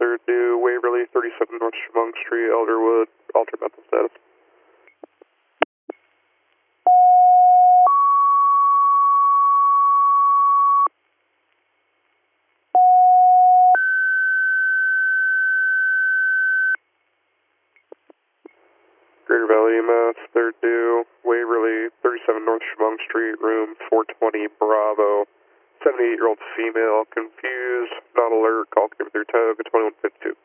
third due, Waverly, 37 North Chemung Street, Elderwood, altered mental status. Greater Valley EMS, third due, Waverly, 37 North Chemung Street, room 420, Bravo. 78-year-old female, confused, not alert, call came through TOG at 2152.